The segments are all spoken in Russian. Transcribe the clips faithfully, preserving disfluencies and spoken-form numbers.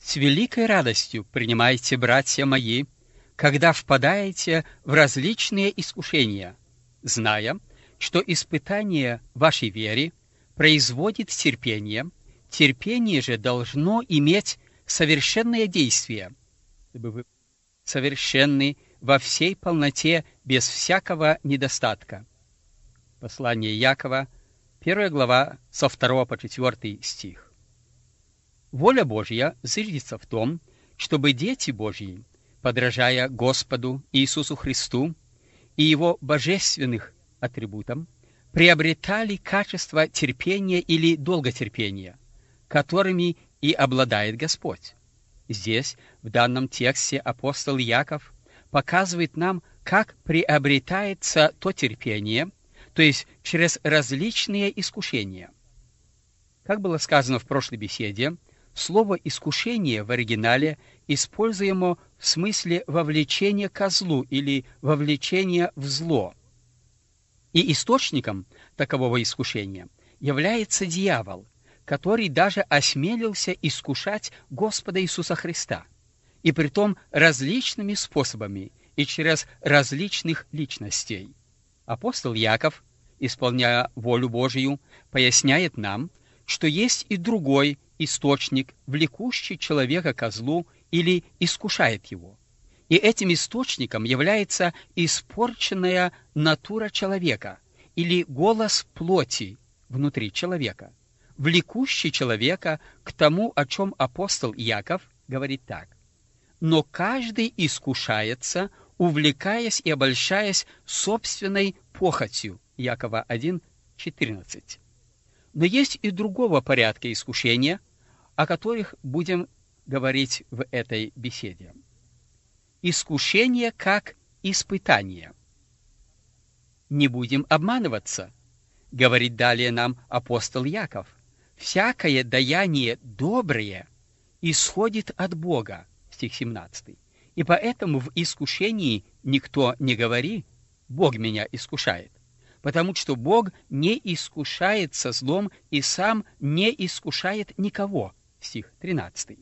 С великой радостью принимайте, братья мои, когда впадаете в различные искушения, зная, что испытание вашей веры производит терпение, терпение же должно иметь совершенное действие, чтобы вы совершенны во всей полноте, без всякого недостатка. Послание Якова, первая глава, со второго по четвертый стих. Воля Божья зиждется в том, чтобы дети Божьи, подражая Господу Иисусу Христу и Его божественных атрибутам, приобретали качество терпения или долготерпения, которыми и обладает Господь. Здесь, в данном тексте, апостол Яков показывает нам, как приобретается то терпение, то есть через различные искушения. Как было сказано в прошлой беседе, слово «искушение» в оригинале используемо в смысле вовлечения ко злу или вовлечения в зло. И источником такового искушения является дьявол, который даже осмелился искушать Господа Иисуса Христа, и притом различными способами и через различных личностей. Апостол Яков, исполняя волю Божию, поясняет нам, что есть и другой источник, влекущий человека ко злу или искушает его. И этим источником является испорченная натура человека или голос плоти внутри человека, влекущий человека к тому, о чем апостол Яков говорит так: «Но каждый искушается, увлекаясь и обольщаясь собственной похотью». Якова один, четырнадцать. Но есть и другого порядка искушения, о которых будем говорить в этой беседе. Искушение как испытание. Не будем обманываться, говорит далее нам апостол Яков. Всякое даяние доброе исходит от Бога, стих семнадцатый. И поэтому в искушении никто не говори: Бог меня искушает, потому что Бог не искушает со злом и сам не искушает никого, стих тринадцатый.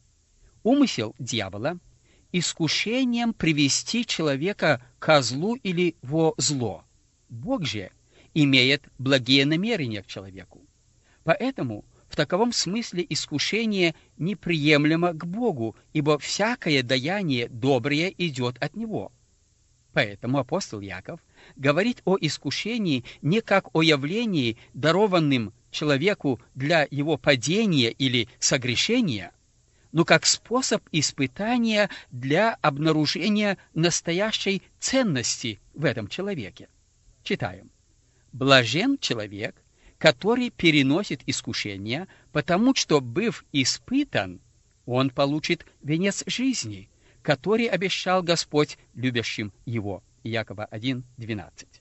Умысел дьявола — искушением привести человека ко злу или во зло. Бог же имеет благие намерения к человеку. Поэтому в таковом смысле искушение неприемлемо к Богу, ибо всякое даяние доброе идет от Него. Поэтому апостол Яков говорит о искушении не как о явлении, дарованном человеку для его падения или согрешения, но как способ испытания для обнаружения настоящей ценности в этом человеке. Читаем. «Блажен человек, который переносит искушения, потому что, быв испытан, он получит венец жизни, который обещал Господь любящим его». Иакова один, двенадцать.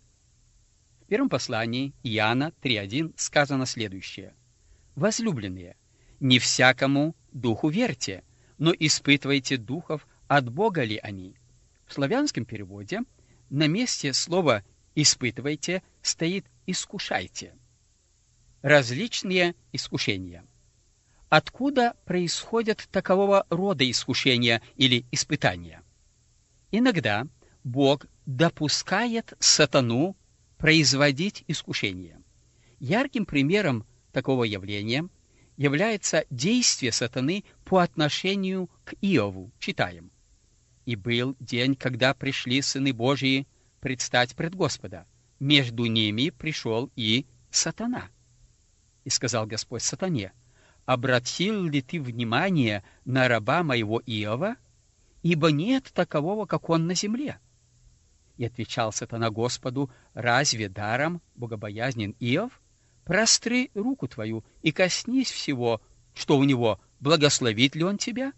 В первом послании Иоанна три, один сказано следующее: «Возлюбленные, не всякому духу верьте, но испытывайте духов, от Бога ли они». В славянском переводе на месте слова «испытывайте» стоит «искушайте». Различные искушения. Откуда происходят такового рода искушения или испытания? Иногда Бог допускает сатану производить искушения. Ярким примером такого явления является действие сатаны по отношению к Иову. Читаем. «И был день, когда пришли сыны Божии предстать пред Господа. Между ними пришел и сатана. И сказал Господь сатане: обратил ли ты внимание на раба моего Иова? Ибо нет такового, как он на земле». И отвечал сатана Господу: разве даром богобоязнен Иов? Простри руку твою и коснись всего, что у него, благословит ли он тебя?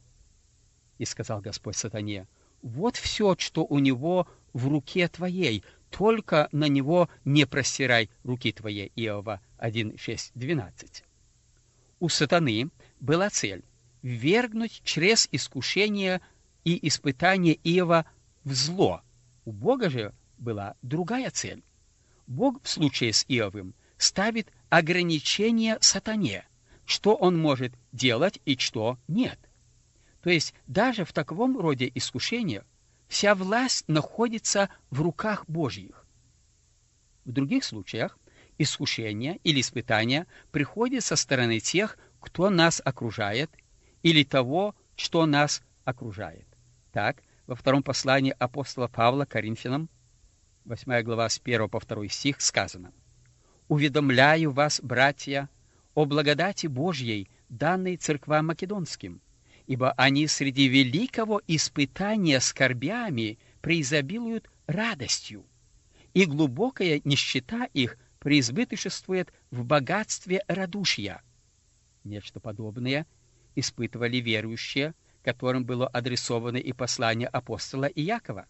И сказал Господь сатане: вот все, что у него в руке твоей, только на него не простирай руки твоей. Иова один, шесть, двенадцать. У сатаны была цель ввергнуть через искушение и испытание Иова в зло. У Бога же была другая цель. Бог в случае с Иовым ставит ограничения сатане, что он может делать и что нет. То есть даже в таком роде искушения вся власть находится в руках Божьих. В других случаях искушение или испытание приходит со стороны тех, кто нас окружает, или того, что нас окружает. Так, во втором послании апостола Павла к Коринфянам, восьмая глава, с первого по второй стих, сказано: «Уведомляю вас, братья, о благодати Божьей, данной церквам македонским, ибо они среди великого испытания скорбями преизобилуют радостью, и глубокая нищета их преизбыточествует в богатстве радушия». Нечто подобное испытывали верующие, которым было адресовано и послание апостола Иакова.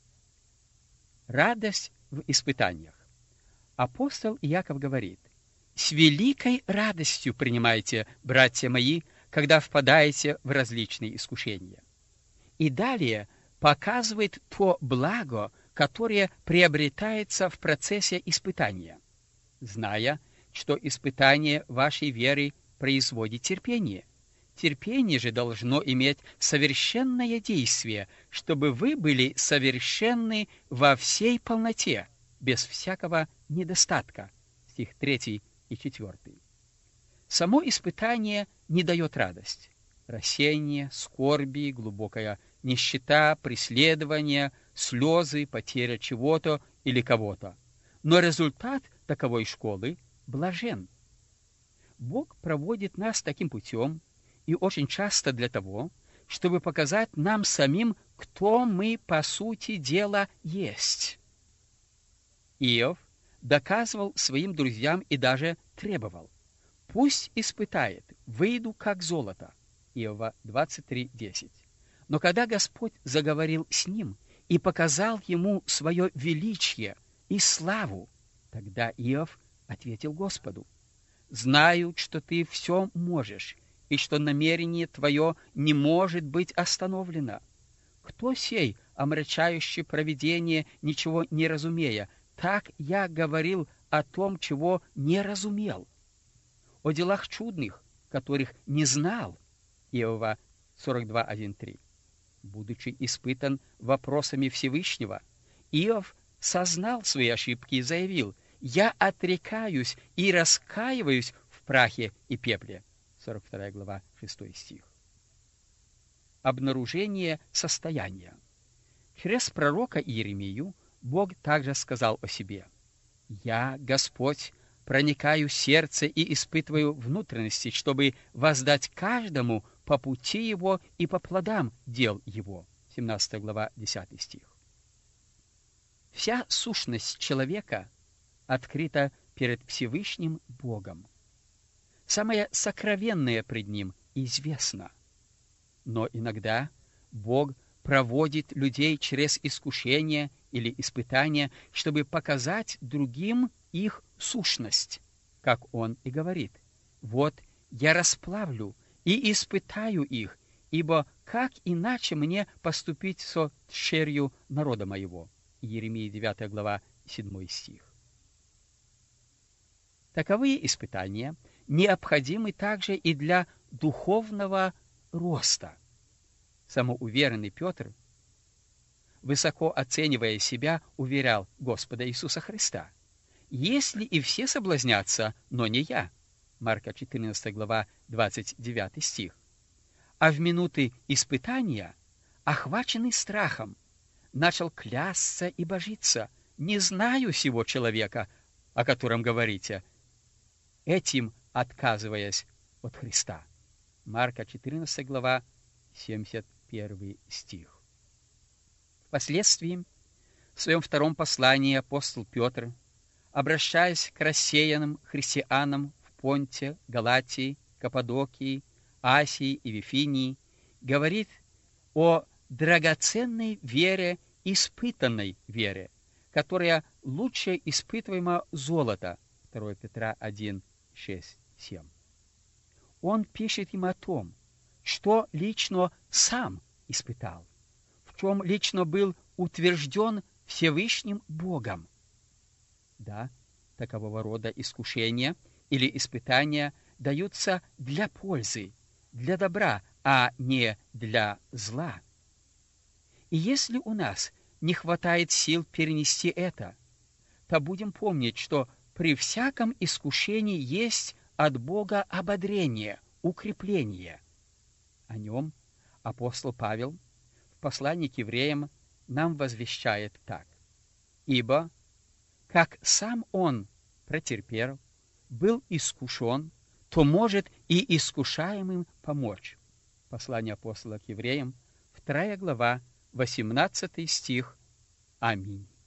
Радость в испытаниях. Апостол Иаков говорит: «С великой радостью принимайте, братья мои, когда впадаете в различные искушения». И далее показывает то благо, которое приобретается в процессе испытания, зная, что испытание вашей веры производит терпение. Терпение же должно иметь совершенное действие, чтобы вы были совершенны во всей полноте, без всякого недостатка. Стих третий и четвертый. Само испытание не дает радость. Рассеяние, скорби, глубокая нищета, преследование, слезы, потеря чего-то или кого-то. Но результат таковой школы блажен. Бог проводит нас таким путем, и очень часто для того, чтобы показать нам самим, кто мы по сути дела есть. Иов доказывал своим друзьям и даже требовал: «Пусть испытает, выйду как золото». Иова двадцать три десять. Но когда Господь заговорил с ним и показал ему свое величие и славу, тогда Иов ответил Господу: «Знаю, что ты все можешь, и что намерение твое не может быть остановлено. Кто сей, омрачающий провидение, ничего не разумея? Так я говорил о том, чего не разумел, о делах чудных, которых не знал». Иова сорок два один три. Будучи испытан вопросами Всевышнего, Иов сознал свои ошибки и заявил: «Я отрекаюсь и раскаиваюсь в прахе и пепле». сорок вторая глава, шестой стих. Обнаружение состояния. Через пророка Иеремию Бог также сказал о себе: «Я, Господь, проникаю в сердце и испытываю внутренности, чтобы воздать каждому по пути его и по плодам дел его». семнадцатая глава, десятый стих. Вся сущность человека открыта перед Всевышним Богом. Самое сокровенное пред Ним известно. Но иногда Бог проводит людей через искушения или испытания, чтобы показать другим их сущность, как Он и говорит: «Вот я расплавлю и испытаю их, ибо как иначе мне поступить со тщерью народа моего». Иеремия девятая глава, седьмой стих. Таковые испытания необходимы также и для духовного роста. Самоуверенный Петр, высоко оценивая себя, уверял Господа Иисуса Христа: «Если и все соблазнятся, но не я». Марка четырнадцатая глава, двадцать девятый стих. А в минуты испытания, охваченный страхом, начал клясться и божиться: «Не знаю сего человека, о котором говорите», этим отказываясь от Христа. Марка четырнадцатая глава, семьдесят первый стих. Впоследствии, в своем втором послании апостол Петр, обращаясь к рассеянным христианам в Понте, Галатии, Каппадокии, Асии и Вифинии, говорит о драгоценной вере, испытанной вере, которая лучше испытываема золота. второе Петра один, шесть, семь. Он пишет им о том, что лично сам испытал, в чем лично был утвержден Всевышним Богом. Да, такового рода искушения или испытания даются для пользы, для добра, а не для зла. И если у нас не хватает сил перенести это, то будем помнить, что при всяком искушении есть от Бога ободрение, укрепление. О нем апостол Павел в послании к евреям нам возвещает так: «Ибо, как сам он претерпел, был искушен, то может и искушаемым помочь». Послание апостола к евреям, вторая глава, восемнадцатый стих. Аминь.